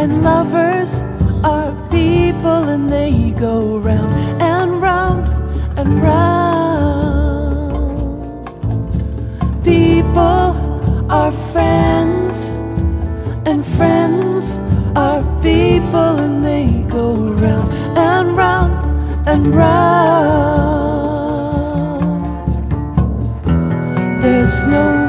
And lovers are people, and they go round and round and round. People are friends, and friends are people, and they go round and round and round. There's no